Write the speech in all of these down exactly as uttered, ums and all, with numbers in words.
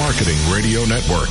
Marketing Radio Network.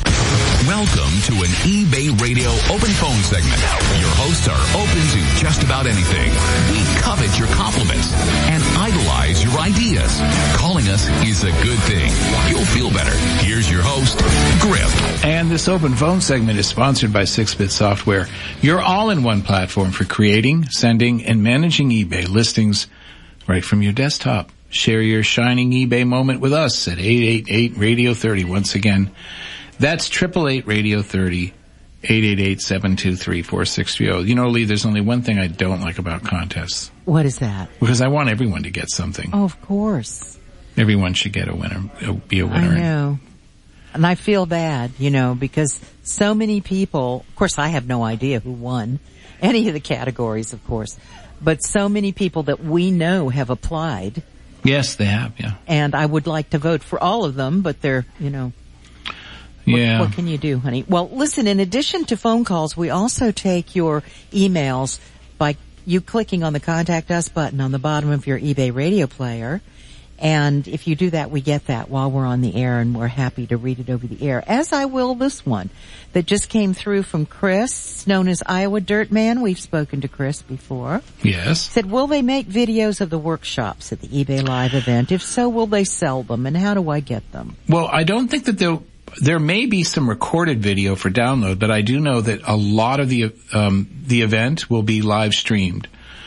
Welcome to an eBay Radio open phone segment. Your hosts are open to just about anything. We covet your compliments and idolize your ideas. Calling us is a good thing. You'll feel better. Here's your host, Griff. And this open phone segment is sponsored by six bit Software, your all-in-one platform for creating, sending, and managing eBay listings right from your desktop. Share your shining eBay moment with us at eight eight eight radio thirty. Once again, that's eight eight eight radio thirty, eight eight eight, seven two three, four six three zero. You know, Lee, there's only one thing I don't like about contests. What is that? Because I want everyone to get something. Oh, of course. Everyone should get a winner, be a winner. I know. And I feel bad, you know, because so many people, of course I have no idea who won any of the categories, of course, but so many people that we know have applied. Yes, they have, yeah. And I would like to vote for all of them, but they're, you know, what, yeah. what can you do, honey? Well, listen, in addition to phone calls, we also take your emails by you clicking on the Contact Us button on the bottom of your eBay radio player. And if you do that, we get that while we're on the air, and we're happy to read it over the air, as I will this one that just came through from Chris, known as Iowa Dirt Man. We've spoken to Chris before. Yes. Said, will they make videos of the workshops at the eBay Live event? If so, will they sell them, and how do I get them? Well, I don't think that they'll, there may be some recorded video for download, but I do know that a lot of the, um, the event will be live streamed.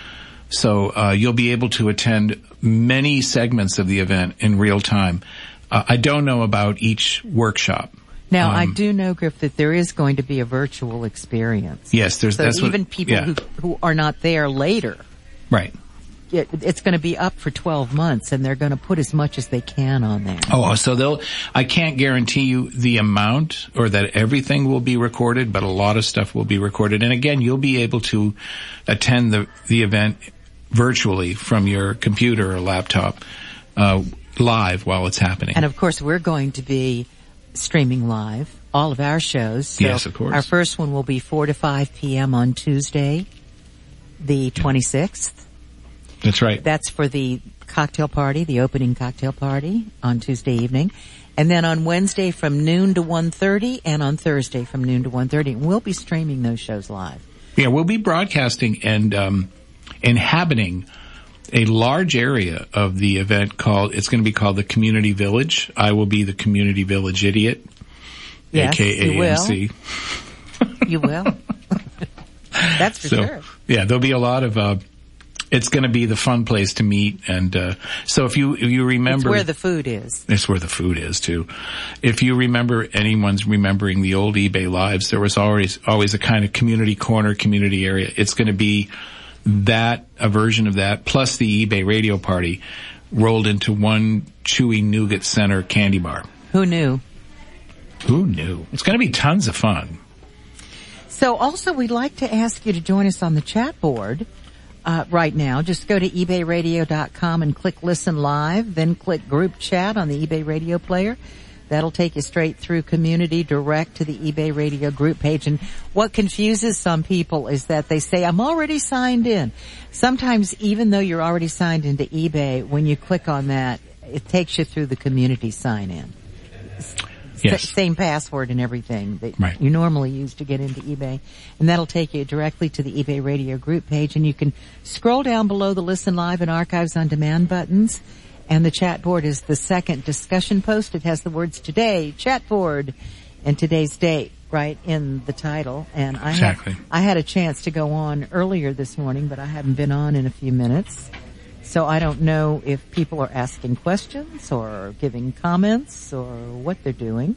So, uh, you'll be able to attend many segments of the event in real time. Uh, I don't know about each workshop. Now, um, I do know, Griff, that there is going to be a virtual experience. Yes, there's, so that's even what, people yeah. who, who are not there later. Right. It, it's going to be up for twelve months, and they're going to put as much as they can on there. Oh, so they'll, I can't guarantee you the amount or that everything will be recorded, but a lot of stuff will be recorded. And again, you'll be able to attend the, the event virtually from your computer or laptop, uh, live while it's happening. And of course, we're going to be streaming live all of our shows. So yes, of course. Our first one will be four to five p.m. on Tuesday, the twenty-sixth. That's right. That's for the cocktail party, the opening cocktail party on Tuesday evening. And then on Wednesday from noon to one thirty, and on Thursday from noon to one thirty. We'll be streaming those shows live. Yeah, we'll be broadcasting and um inhabiting a large area of the event called, it's going to be called the Community Village. I will be the Community Village Idiot, yes, A K A M C. You will. That's for so, sure. Yeah, there'll be a lot of, uh, it's going to be the fun place to meet. And, uh, so if you, if you remember. It's where the food is. It's where the food is too. If you remember, anyone's remembering the old eBay Lives, there was always, always a kind of community corner, community area. It's going to be that, a version of that, plus the eBay radio party rolled into one chewy nougat center candy bar. Who knew? Who knew? It's going to be tons of fun. So also we'd like to ask you to join us on the chat board. Uh, right now, just go to ebay radio dot com and click listen live, then click group chat on the eBay radio player. That'll take you straight through Community Direct to the eBay radio group page. And what confuses some people is that they say, I'm already signed in. Sometimes, even though you're already signed into eBay, when you click on that, it takes you through the community sign-in. Yes. S- same password and everything that right. you normally use to get into eBay. And that'll take you directly to the eBay radio group page. And you can scroll down below the Listen Live and Archives on Demand buttons. And the chat board is the second discussion post. It has the words today, chat board, and today's date right in the title. And I exactly. had, I had a chance to go on earlier this morning, but I haven't been on in a few minutes. So I don't know if people are asking questions or giving comments or what they're doing.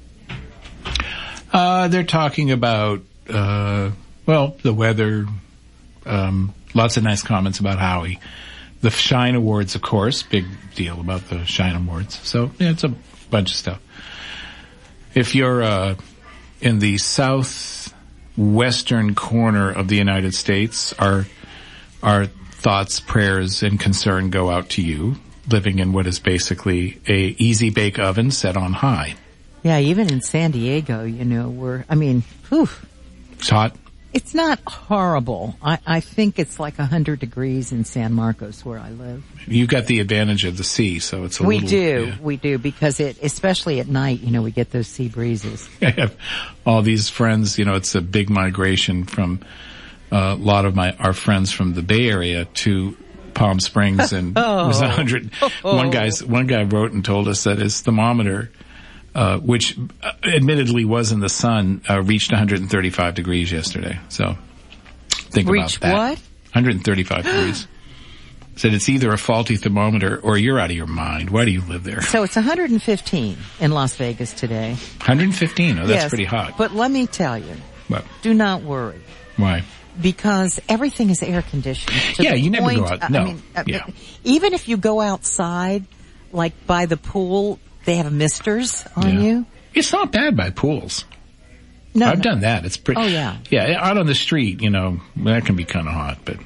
Uh, they're talking about, uh, well, the weather, um, lots of nice comments about Howie. The Shine Awards, of course, big deal about the Shine Awards. So, yeah, it's a bunch of stuff. If you're, uh, in the southwestern corner of the United States, our, our thoughts, prayers, and concern go out to you, living in what is basically a easy bake oven set on high. Yeah, even in San Diego, you know, we're, I mean, whew. It's hot. It's not horrible. I, I think it's like one hundred degrees in San Marcos where I live. You got the advantage of the sea, so it's a we little... do, yeah. we do, because it, especially at night, you know, we get those sea breezes. I have all these friends, you know, it's a big migration from uh, a lot of my our friends from the Bay Area to Palm Springs, and oh. it was one hundred. Oh. One guy's one guy wrote and told us that his thermometer, uh, which uh, admittedly was in the sun, uh, reached one hundred thirty-five degrees yesterday. So think Reach about that. what? one hundred thirty-five degrees. Said it's either a faulty thermometer or you're out of your mind. Why do you live there? So it's one hundred fifteen in Las Vegas today. one hundred fifteen. Oh, that's yes, pretty hot. But let me tell you, What? do not worry. Why? Because everything is air conditioned. to Yeah, the you never point- go out- I no. mean, uh, Yeah. even if you go outside, like by the pool, they have misters on Yeah. you. It's not bad by pools. No, I've no. done that. It's pretty. Oh, yeah. Yeah, out on the street, you know, that can be kind of hot, but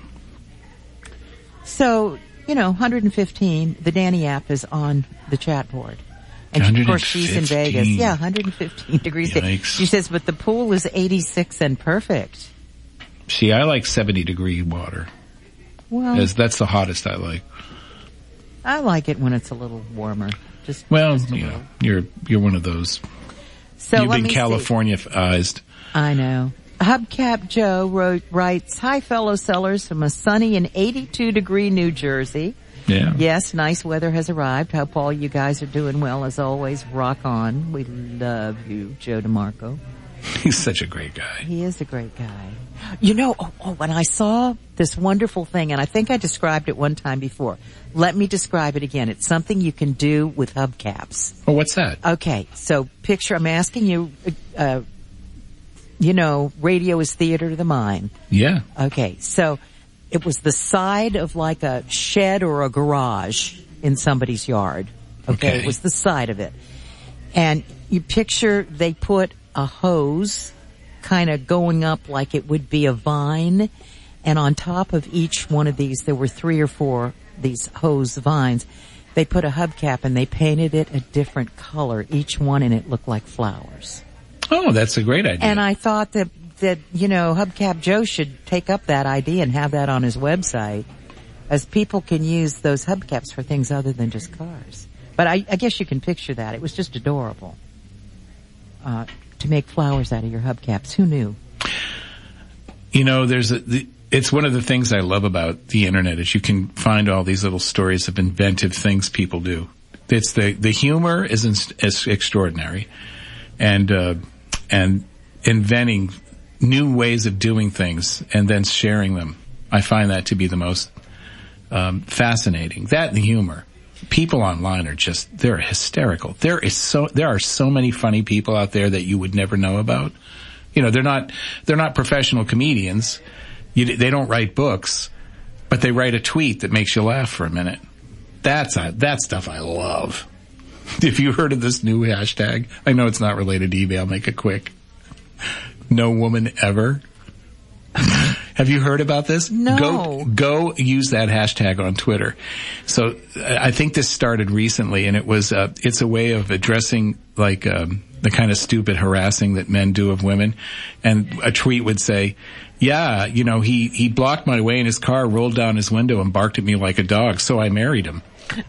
So, you know, one hundred fifteen, the Danny app is on the chat board. And of course she's in Vegas. Yeah, one hundred fifteen degrees. Yikes. She says, but the pool is eighty-six and perfect. see, I like seventy degree water. Well, As that's the hottest I like. I like it when it's a little warmer. Just Well, just a you little. know, you're you're one of those. So You've let been me see. California-ized. I know. Hubcap Joe wrote, writes, hi fellow sellers from a sunny and eighty-two degree New Jersey. Yeah. Yes, nice weather has arrived. Hope all you guys are doing well as always. Rock on. We love you, Joe DeMarco. He's such a great guy. He is a great guy. You know, oh, oh, when I saw this wonderful thing, and I think I described it one time before. Let me describe it again. It's something you can do with hubcaps. Oh, what's that? Okay, so picture, I'm asking you, uh, you know, radio is theater to the mind. Yeah. Okay, so it was the side of like a shed or a garage in somebody's yard. Okay, Okay. it was the side of it. And you picture they put a hose kind of going up like it would be a vine. And on top of each one of these, there were three or four these hose vines. They put a hubcap and they painted it a different color, each one, and it looked like flowers. Oh, that's a great idea. And I thought that, that, you know, Hubcap Joe should take up that idea and have that on his website, as people can use those hubcaps for things other than just cars. But I, I guess you can picture that. It was just adorable. Uh, to make flowers out of your hubcaps. Who knew? You know, there's a, the, it's one of the things I love about the internet is you can find all these little stories of inventive things people do. It's the, the humor is, in, is extraordinary, and, uh, and inventing new ways of doing things and then sharing them. I find that to be the most, um, fascinating. That and the humor. People online are just, they're hysterical. There is so, there are so many funny people out there that you would never know about. You know, they're not, they're not professional comedians. You, they don't write books, but they write a tweet that makes you laugh for a minute. That's, a, that stuff I love. Have you heard of this new hashtag? I know it's not related to eBay. I'll make it quick. No woman ever. Have you heard about this? No. Go, go use that hashtag on Twitter. So I think this started recently, and it was, uh, it's a way of addressing like, um, the kind of stupid harassing that men do of women. And a tweet would say, yeah, you know, he, he blocked my way in his car, rolled down his window and barked at me like a dog, so I married him.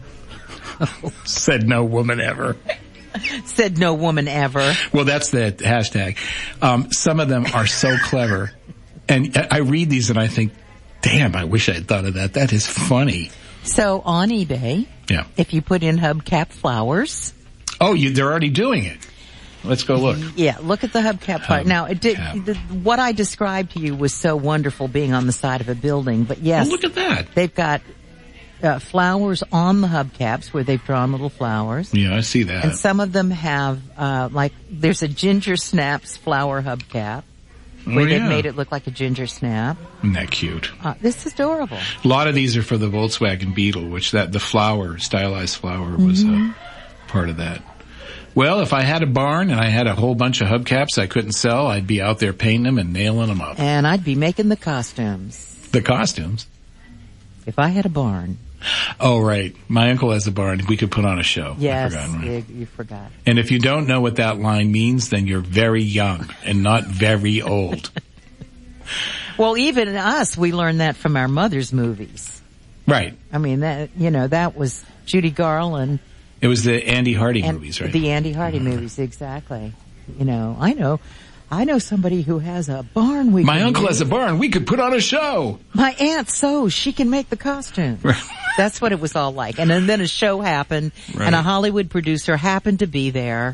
Said no woman ever. Said no woman ever. Well, that's the hashtag. Um, some of them are so clever. And I read these and I think, damn, I wish I had thought of that. That is funny. So on eBay, Yeah. if you put in hubcap flowers. Oh, you, they're already doing it. Let's go look. Yeah, look at the hubcap part. Now, it did, Hubcap. the, what I described to you was so wonderful being on the side of a building, but yes. Oh, look at that. They've got uh, flowers on the hubcaps where they've drawn little flowers. Yeah, I see that. And some of them have, uh, like, there's a Ginger Snaps flower hubcap where Oh, they've yeah. made it look like a ginger snap. Isn't that cute? Uh, this is adorable. A lot of these are for the Volkswagen Beetle, which that the flower, stylized flower, was Mm-hmm. a part of that. Well, if I had a barn and I had a whole bunch of hubcaps I couldn't sell, I'd be out there painting them and nailing them up. And I'd be making the costumes The costumes. if I had a barn. Oh, right. My uncle has a barn. We could put on a show. I Yes, forgot, right? you, you forgot. And if you don't know what that line means, then you're very young and not very old. Well, even us, we learned that from our mother's movies. Right. I mean, that, you know, that was Judy Garland. It was the Andy Hardy and movies, right? The Andy Hardy mm-hmm. movies, exactly. You know, I know, I know somebody who has a barn. We My uncle use. has a barn. We could put on a show. My aunt sews. She can make the costumes. That's what it was all like. And then, then a show happened, right. and a Hollywood producer happened to be there.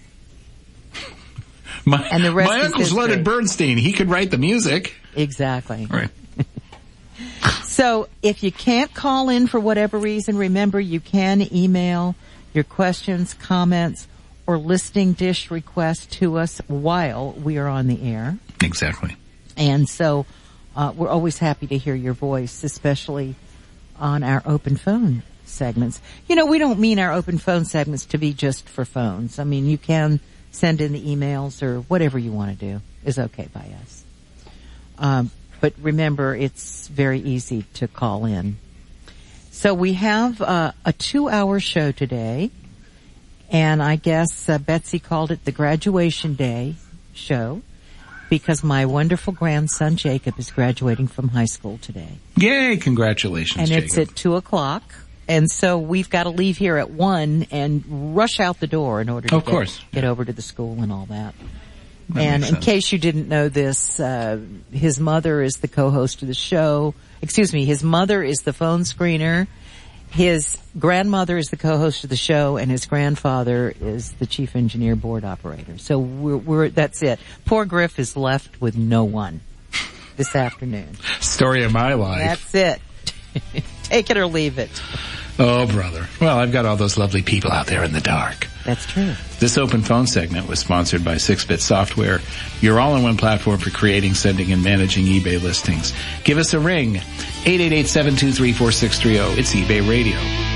My, and the rest my is uncle's history. Leonard Bernstein. He could write the music. Exactly. Right. So if you can't call in for whatever reason, remember you can email your questions, comments, or listing dish requests to us while we are on the air. Exactly. And so uh, we're always happy to hear your voice, especially on our open phone segments. You know, we don't mean our open phone segments to be just for phones. I mean, you can send in the emails or whatever you want to do is okay by us. Um, but remember, it's very easy to call in. So we have uh, a two-hour show today, and I guess uh, Betsy called it the graduation day show because my wonderful grandson Jacob is graduating from high school today. Yay! Congratulations, and Jacob. It's at two o'clock. And so we've got to leave here at one and rush out the door in order to of get, course. get over to the school and all that. that and in case you didn't know this, uh, his mother is the co-host of the show. Excuse me, his mother is the phone screener. His grandmother is the co-host of the show, and his grandfather is the chief engineer board operator. So we're, we're that's it. Poor Griff is left with no one this afternoon. Story of my life. That's it. Take it or leave it. Oh, brother. Well, I've got all those lovely people out there in the dark. That's true. This open phone segment was sponsored by six bit Software, your all-in-one platform for creating, sending, and managing eBay listings. Give us a ring, eight eight eight, seven two three, four six three zero. It's eBay Radio.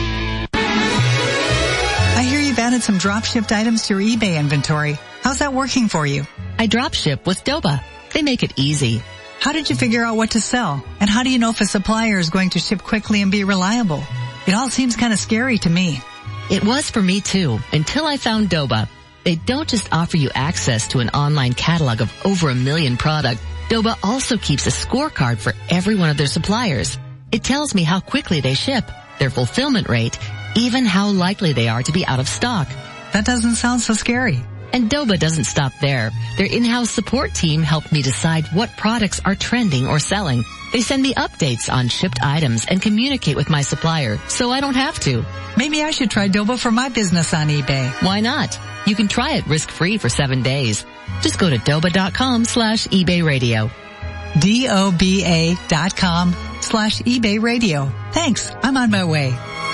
I hear you've added some drop-shipped items to your eBay inventory. How's that working for you? I drop-ship with Doba. They make it easy. How did you figure out what to sell? And how do you know if a supplier is going to ship quickly and be reliable? It all seems kind of scary to me. It was for me too, until I found Doba. They don't just offer you access to an online catalog of over a million products. Doba also keeps a scorecard for every one of their suppliers. It tells me how quickly they ship, their fulfillment rate, even how likely they are to be out of stock. That doesn't sound so scary. And Doba doesn't stop there. Their in-house support team helped me decide what products are trending or selling. They send me updates on shipped items and communicate with my supplier, so I don't have to. Maybe I should try Doba for my business on eBay. Why not? You can try it risk-free for seven days. Just go to doba.com slash eBay radio. D-O-B-A dot com slash eBay radio. Thanks. I'm on my way.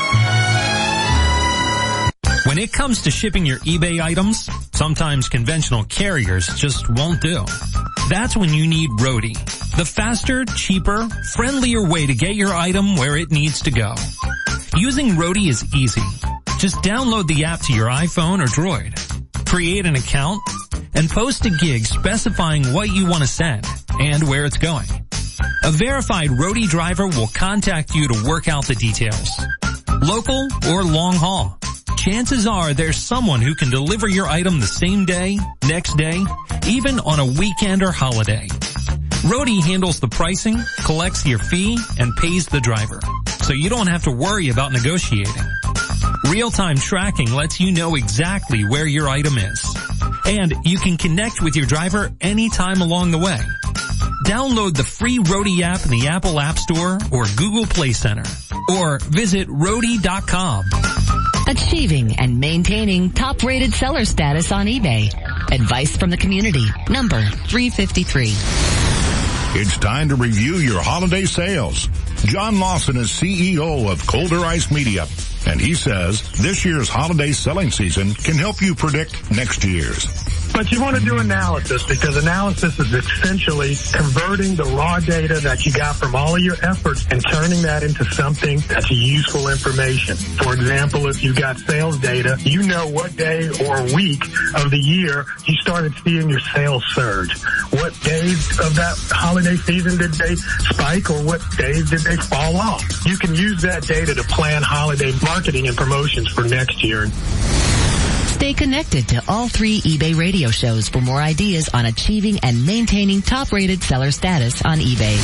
When it comes to shipping your eBay items, sometimes conventional carriers just won't do. That's when you need Roadie, the faster, cheaper, friendlier way to get your item where it needs to go. Using Roadie is easy. Just download the app to your iPhone or Droid, create an account, and post a gig specifying what you want to send and where it's going. A verified Roadie driver will contact you to work out the details. Local or long haul. Chances are there's someone who can deliver your item the same day, next day, even on a weekend or holiday. Roadie handles the pricing, collects your fee, and pays the driver, so you don't have to worry about negotiating. Real-time tracking lets you know exactly where your item is, and you can connect with your driver anytime along the way. Download the free Roadie app in the Apple App Store or Google Play Center, or visit roadie dot com. Achieving and maintaining top-rated seller status on eBay. Advice from the community. Number three fifty-three. It's time to review your holiday sales. John Lawson is C E O of Colder Ice Media, and he says this year's holiday selling season can help you predict next year's. But you want to do analysis, because analysis is essentially converting the raw data that you got from all of your efforts and turning that into something that's useful information. For example, if you got sales data, you know what day or week of the year you started seeing your sales surge. What days of that holiday season did they spike, or what days did they fall off? You can use that data to plan holiday marketing and promotions for next year. Stay connected to all three eBay radio shows for more ideas on achieving and maintaining top-rated seller status on eBay.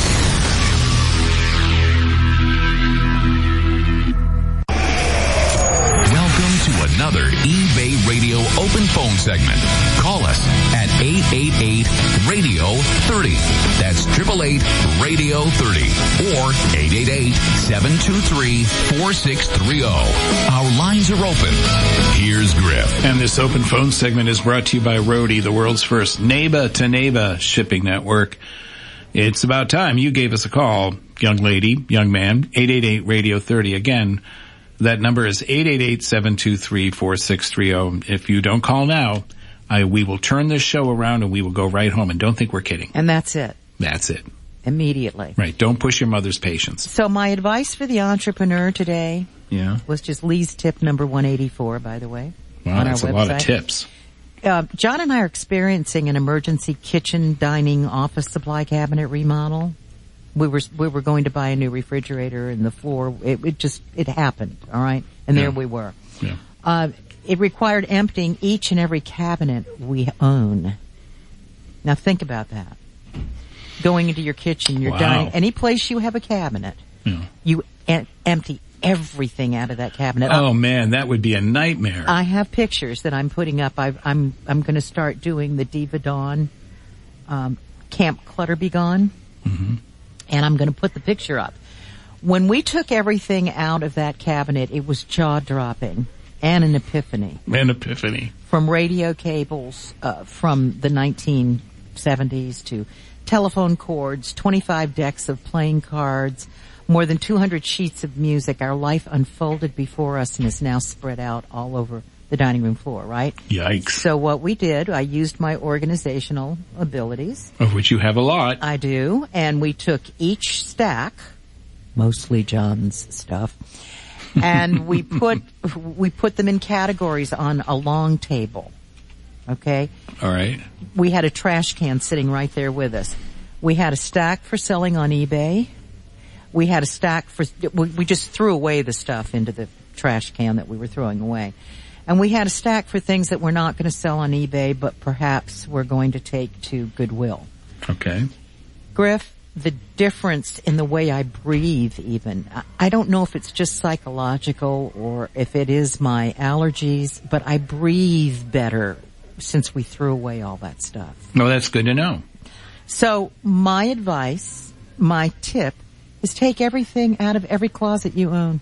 To another eBay Radio open phone segment. Call us at eight eight eight, radio thirty. That's eight eight eight, radio thirty. Or eight eight eight, seven two three, four six three zero. Our lines are open. Here's Griff. And this open phone segment is brought to you by Roadie, the world's first neighbor-to-neighbor shipping network. It's about time you gave us a call, young lady, young man, eight eight eight, radio thirty. Again, that number is eight eight eight, seven two three, four six three zero. If you don't call now, I, we will turn this show around and we will go right home. And don't think we're kidding. And that's it. That's it. Immediately. Right. Don't push your mother's patience. So my advice for the entrepreneur today yeah. was just Lee's tip number one eighty-four, by the way. Wow, on that's our a website. lot of tips. Uh, John and I are experiencing an emergency kitchen, dining, office supply cabinet remodel. We were we were going to buy a new refrigerator, and the floor it, it just it happened. All right, and there yeah. we were. Yeah. Uh, it required emptying each and every cabinet we own. Now think about that. Going into your kitchen, your wow. dining, any place you have a cabinet, yeah. you em- empty everything out of that cabinet. Oh man, that would be a nightmare. I have pictures that I'm putting up. I've, I'm I'm going to start doing the Diva Dawn um, Camp Clutter Be Gone. Mm-hmm. And I'm going to put the picture up. When we took everything out of that cabinet, it was jaw-dropping and an epiphany. An epiphany. From radio cables uh, from the nineteen seventies to telephone cords, twenty-five decks of playing cards, more than two hundred sheets of music. Our life unfolded before us and is now spread out all over the dining room floor, right? Yikes. So what we did, I used my organizational abilities. Of which you have a lot. I do. And we took each stack, mostly John's stuff, and we put, we put them in categories on a long table. Okay? All right. We had a trash can sitting right there with us. We had a stack for selling on eBay. We had a stack for, we, we just threw away the stuff into the trash can that we were throwing away. And we had a stack for things that we're not going to sell on eBay, but perhaps we're going to take to Goodwill. Okay. Griff, the difference in the way I breathe even, I don't know if it's just psychological or if it is my allergies, but I breathe better since we threw away all that stuff. No, that's good to know. So my advice, my tip, is take everything out of every closet you own.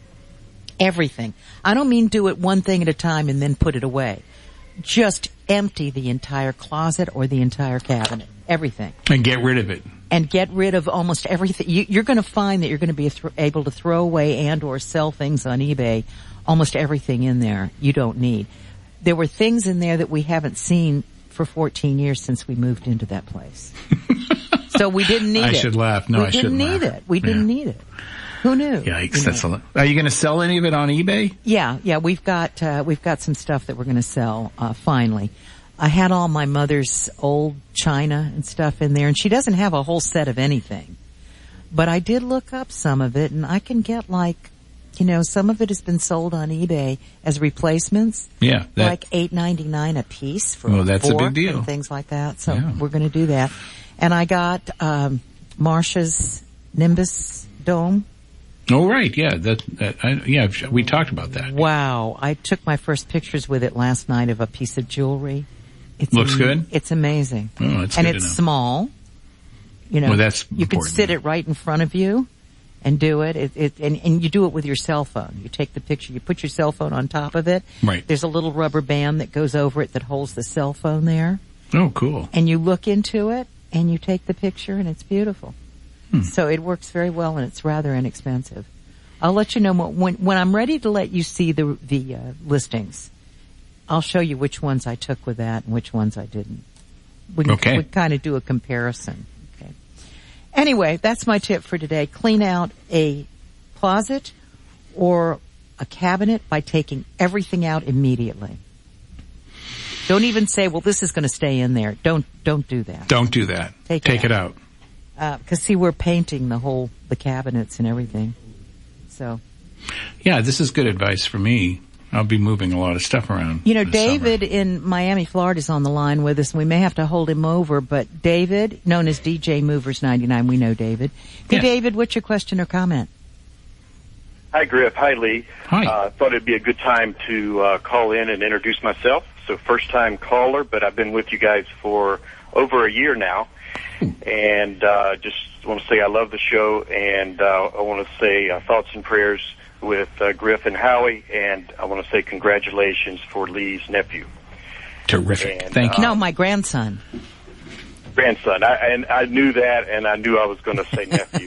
Everything. I don't mean do it one thing at a time and then put it away. Just empty the entire closet or the entire cabinet. Everything. And get rid of it. And get rid of almost everything. You, you're going to find that you're going to be th- able to throw away and or sell things on eBay. Almost everything in there you don't need. There were things in there that we haven't seen for fourteen years since we moved into that place. So we didn't need I it. I should laugh. No, we I shouldn't laugh. We didn't need it. We didn't yeah. need it. Who knew? Yikes, you that's know? a lot. Are you going to sell any of it on eBay? Yeah, yeah, we've got, uh, we've got some stuff that we're going to sell, uh, finally. I had all my mother's old china and stuff in there, and she doesn't have a whole set of anything. But I did look up some of it, and I can get like, you know, some of it has been sold on eBay as replacements. Yeah. That, like eight ninety-nine a piece for well, that's a big deal. And things like that. So yeah. we're going to do that. And I got, um, Marsha's Nimbus Dome. Oh, right. Yeah. That, that, I, yeah, we talked about that. Wow. I took my first pictures with it last night of a piece of jewelry. It's Looks am- good? It's amazing. Oh, that's and good it's to know. small. You know, well, that's you can important. sit it right in front of you and do it. It, it and, and you do it with your cell phone. You take the picture, you put your cell phone on top of it. Right. There's a little rubber band that goes over it that holds the cell phone there. Oh, cool. And you look into it and you take the picture and it's beautiful. Hmm. So it works very well and it's rather inexpensive. I'll let you know when when I'm ready to let you see the the uh, listings. I'll show you which ones I took with that and which ones I didn't. We can, okay. we kind of do a comparison. Okay. Anyway, that's my tip for today. Clean out a closet or a cabinet by taking everything out immediately. Don't even say, "Well, this is going to stay in there." Don't don't do that. Don't do that. Take, Take it it out. Because uh, see, we're painting the whole the cabinets and everything. So, yeah, this is good advice for me. I'll be moving a lot of stuff around. You know, this David summer. in Miami, Florida is on the line with us, and we may have to hold him over, but David, known as D J Movers ninety-nine, we know David. Hey, Yeah. David, what's your question or comment? Hi, Griff. Hi, Lee. Hi. Uh, thought it'd be a good time to uh, call in and introduce myself. So first-time caller, but I've been with you guys for over a year now. And uh, just want to say I love the show, and uh, I want to say uh, thoughts and prayers with uh, Griff and Howie, and I want to say congratulations for Lee's nephew. Terrific. And, Thank you. No, my grandson. Grandson. I, and I knew that, and I knew I was going to say nephew.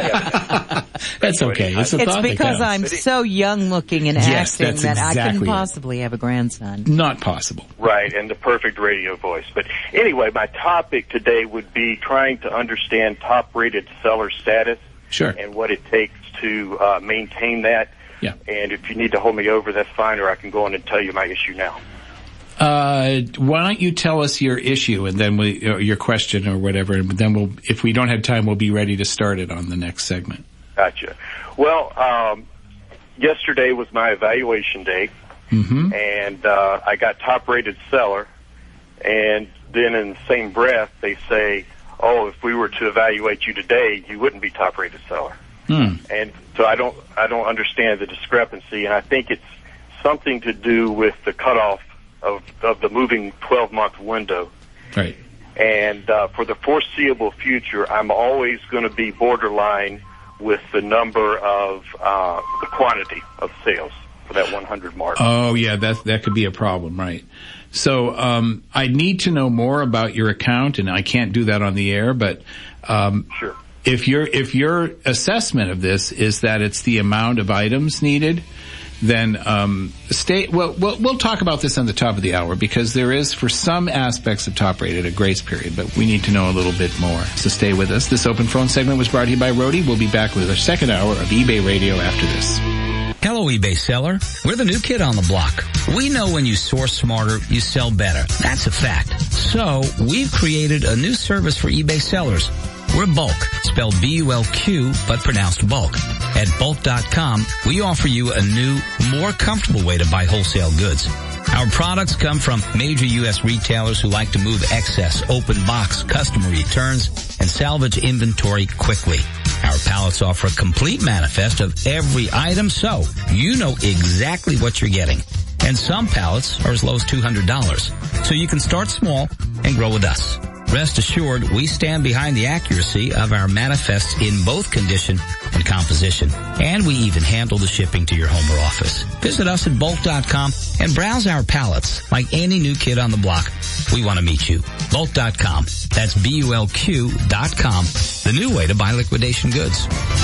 That's okay. It's, a It's thought that because counts. I'm so young-looking and Yes, acting that's that I couldn't exactly it. possibly have a grandson. Not possible. Right, and the perfect radio voice. But anyway, my topic today would be trying to understand top-rated seller status Sure. and what it takes to uh, maintain that. Yeah. And if you need to hold me over, that's fine, or I can go on and tell you my issue now. Uh, why don't you tell us your issue and then we, or your question or whatever, and then we'll, if we don't have time, we'll be ready to start it on the next segment. Gotcha. Well, um, yesterday was my evaluation day, Mm-hmm. and uh, I got top-rated seller, and then in the same breath, they say, oh, if we were to evaluate you today, you wouldn't be top-rated seller. Hmm. And so I don't, I don't understand the discrepancy, and I think it's something to do with the cutoff of, of the moving twelve-month window. Right. And uh, for the foreseeable future, I'm always going to be borderline with the number of uh, the quantity of sales for that one hundred mark. Oh, yeah, that that could be a problem, right? So um, I need to know more about your account, and I can't do that on the air. But um, Sure. if your if your assessment of this is that it's the amount of items needed, then um, stay. Well, well, we'll talk about this on the top of the hour because there is, for some aspects of top rated, a grace period, but we need to know a little bit more. So stay with us. This open phone segment was brought to you by Rody. We'll be back with our second hour of eBay Radio after this. Hello, eBay seller. We're the new kid on the block. We know when you source smarter, you sell better. That's a fact. So we've created a new service for eBay sellers. We're Bulk, spelled B U L Q, but pronounced bulk. At bulk dot com, we offer you a new, more comfortable way to buy wholesale goods. Our products come from major U S retailers who like to move excess, open box, customer returns, and salvage inventory quickly. Our pallets offer a complete manifest of every item, so you know exactly what you're getting. And some pallets are as low as two hundred dollars. So you can start small and grow with us. Rest assured, we stand behind the accuracy of our manifests in both condition and composition. And we even handle the shipping to your home or office. Visit us at bulk dot com and browse our pallets. Like any new kid on the block, we want to meet you. bulk dot com. That's B U L Q dot com. The new way to buy liquidation goods.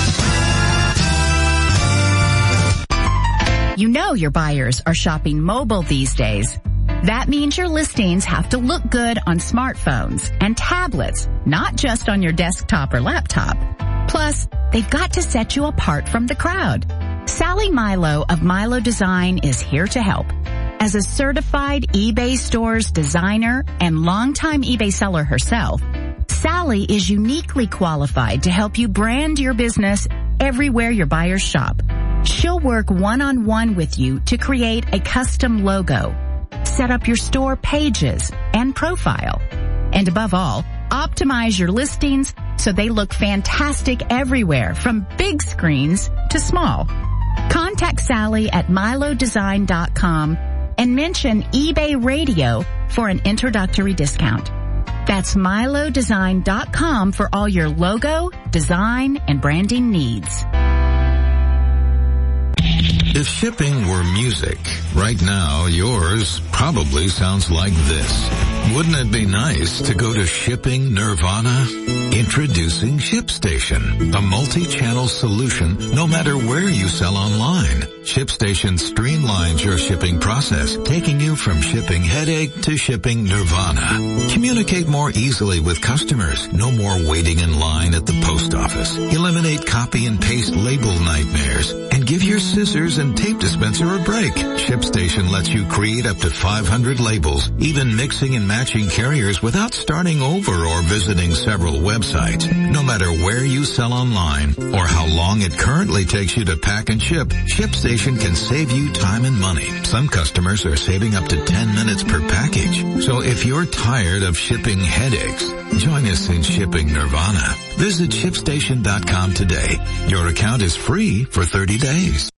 You know your buyers are shopping mobile these days. That means your listings have to look good on smartphones and tablets, not just on your desktop or laptop. Plus, they've got to set you apart from the crowd. Sally Milo of Milo Design is here to help. As a certified eBay Stores designer and longtime eBay seller herself, Sally is uniquely qualified to help you brand your business everywhere your buyers shop. She'll work one-on-one with you to create a custom logo, set up your store pages and profile, and above all, optimize your listings so they look fantastic everywhere from big screens to small. Contact Sally at milo design dot com and mention eBay Radio for an introductory discount. That's milo design dot com for all your logo, design, and branding needs. If shipping were music, right now yours probably sounds like this. Wouldn't it be nice to go to Shipping Nirvana? Introducing ShipStation, a multi-channel solution no matter where you sell online. ShipStation streamlines your shipping process, taking you from shipping headache to shipping nirvana. Communicate more easily with customers. No more waiting in line at the post office. Eliminate copy and paste label nightmares and and give your scissors and tape dispenser a break. ShipStation lets you create up to five hundred labels, even mixing and matching carriers without starting over or visiting several websites. No matter where you sell online or how long it currently takes you to pack and ship, ShipStation can save you time and money. Some customers are saving up to ten minutes per package. So if you're tired of shipping headaches, join us in Shipping Nirvana. Visit ShipStation dot com today. Your account is free for thirty days.